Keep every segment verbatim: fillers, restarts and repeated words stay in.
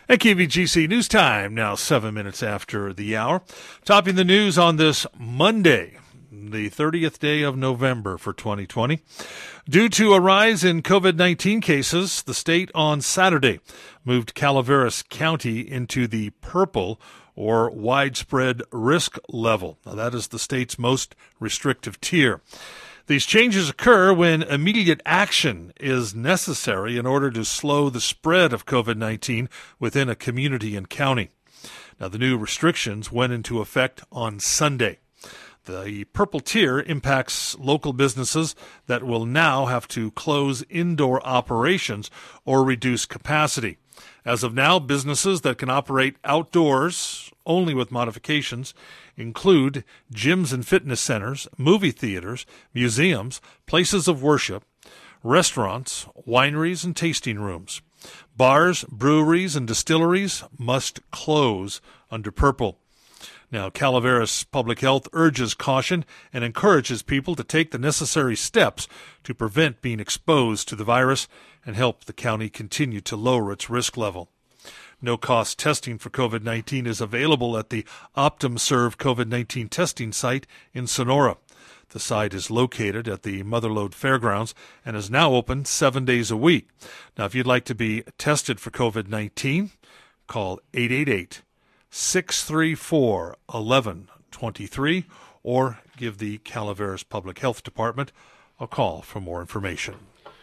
At K V G C News Time, now seven minutes after the hour. Topping the news on this Monday, the thirtieth day of November for twenty twenty. Due to a rise in COVID nineteen cases, the state on Saturday moved Calaveras County into the purple or widespread risk level. Now, that is the state's most restrictive tier. These changes occur when immediate action is necessary in order to slow the spread of COVID nineteen within a community and county. Now, the new restrictions went into effect on Sunday. The purple tier impacts local businesses that will now have to close indoor operations or reduce capacity. As of now, businesses that can operate outdoors only with modifications include gyms and fitness centers, movie theaters, museums, places of worship, restaurants, wineries, and tasting rooms. Bars, breweries, and distilleries must close under purple. Now, Calaveras Public Health urges caution and encourages people to take the necessary steps to prevent being exposed to the virus and help the county continue to lower its risk level. No-cost testing for COVID nineteen is available at the OptumServe COVID nineteen testing site in Sonora. The site is located at the Motherlode Fairgrounds and is now open seven days a week. Now, if you'd like to be tested for COVID nineteen, call eight eight eight, six three four, one one two three or give the Calaveras Public Health Department a call for more information.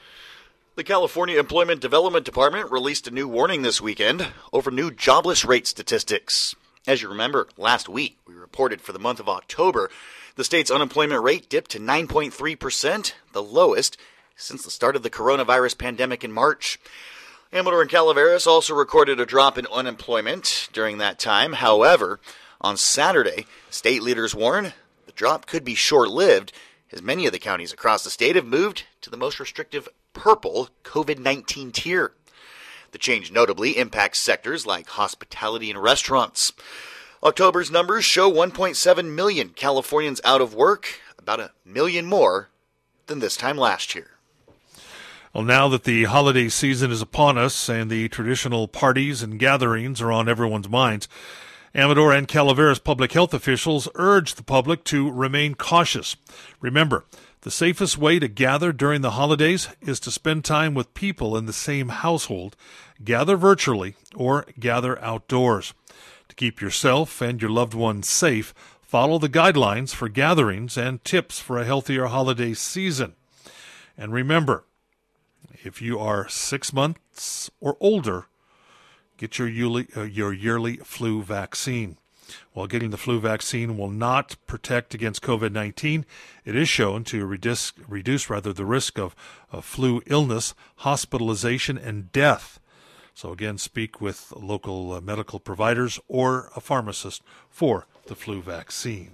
The California Employment Development Department released a new warning this weekend over new jobless rate statistics. As you remember, last week we reported for the month of October, the state's unemployment rate dipped to nine point three percent, the lowest since the start of the coronavirus pandemic in March. Amador and Calaveras also recorded a drop in unemployment during that time. However, on Saturday, state leaders warn the drop could be short-lived as many of the counties across the state have moved to the most restrictive purple COVID nineteen tier. The change notably impacts sectors like hospitality and restaurants. October's numbers show one point seven million Californians out of work, about a million more than this time last year. Well, now that the holiday season is upon us and the traditional parties and gatherings are on everyone's minds, Amador and Calaveras public health officials urge the public to remain cautious. Remember, the safest way to gather during the holidays is to spend time with people in the same household, gather virtually, or gather outdoors. To keep yourself and your loved ones safe, follow the guidelines for gatherings and tips for a healthier holiday season. And remember, if you are six months or older, get your yearly, uh, your yearly flu vaccine. While getting the flu vaccine will not protect against COVID nineteen, it is shown to reduce, reduce rather the risk of, of flu illness, hospitalization, and death. So again, speak with local uh, medical providers or a pharmacist for the flu vaccine.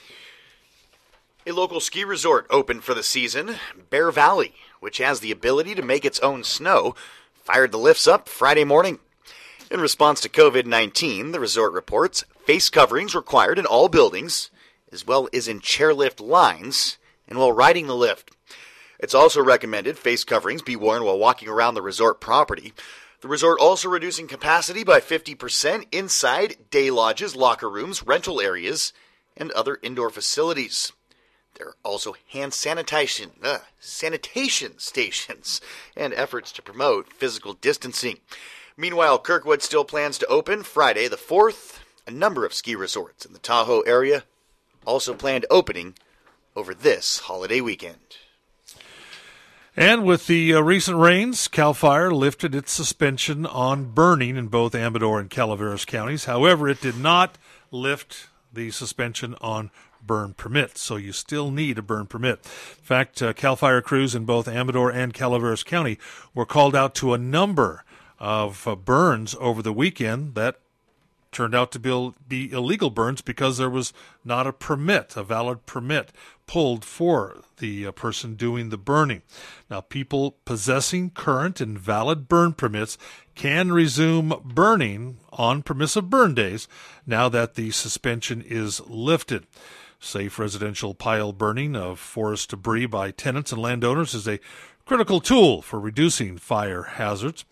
A local ski resort opened for the season, Bear Valley, which has the ability to make its own snow, fired the lifts up Friday morning. In response to COVID nineteen, the resort reports face coverings required in all buildings, as well as in chairlift lines and while riding the lift. It's also recommended face coverings be worn while walking around the resort property. The resort also reducing capacity by fifty percent inside day lodges, locker rooms, rental areas, and other indoor facilities. There are also hand sanitation, uh, sanitation stations and efforts to promote physical distancing. Meanwhile, Kirkwood still plans to open Friday the fourth. A number of ski resorts in the Tahoe area also planned opening over this holiday weekend. And with the uh, recent rains, CAL FIRE lifted its suspension on burning in both Amador and Calaveras counties. However, it did not lift the suspension on burn permit, so you still need a burn permit. In fact, uh, CAL FIRE crews in both Amador and Calaveras County were called out to a number of uh, burns over the weekend that turned out to be, be illegal burns because there was not a permit, a valid permit pulled for the uh, person doing the burning. Now, people possessing current and valid burn permits can resume burning on permissive burn days now that the suspension is lifted. Safe residential pile burning of forest debris by tenants and landowners is a critical tool for reducing fire hazards.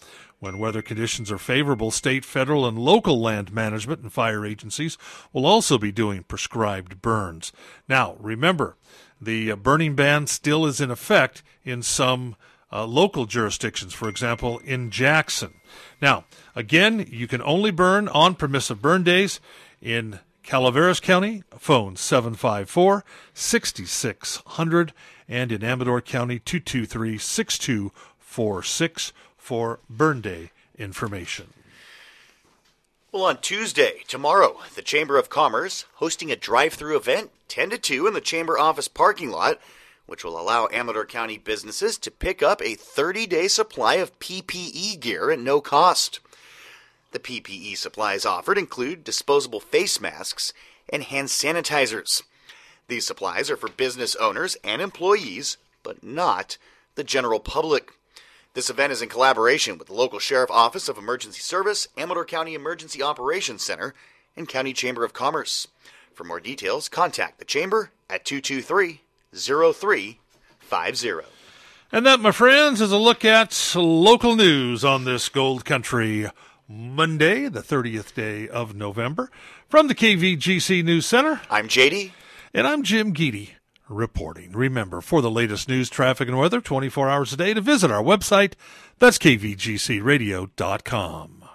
When weather conditions are favorable, state, federal, and local land management and fire agencies will also be doing prescribed burns. Now, remember, the uh, burning ban still is in effect in some uh, local jurisdictions, for example, in Jackson. Now, again, you can only burn on permissive burn days. In Calaveras County, phone seven five four, six six zero zero, and in Amador County, two two three, six two four six for burn day information. Well, on Tuesday, tomorrow, the Chamber of Commerce hosting a drive-through event ten to two in the Chamber office parking lot, which will allow Amador County businesses to pick up a thirty-day supply of P P E gear at no cost. The P P E supplies offered include disposable face masks and hand sanitizers. These supplies are for business owners and employees, but not the general public. This event is in collaboration with the local Sheriff Office of Emergency Service, Amador County Emergency Operations Center, and County Chamber of Commerce. For more details, contact the Chamber at two two three, zero three five zero. And that, my friends, is a look at local news on this Gold Country Monday, the thirtieth day of November. From the K V G C News Center, I'm J D. And I'm Jim Geedy reporting. Remember, for the latest news, traffic, and weather twenty-four hours a day, to visit our website. That's K V G C radio dot com.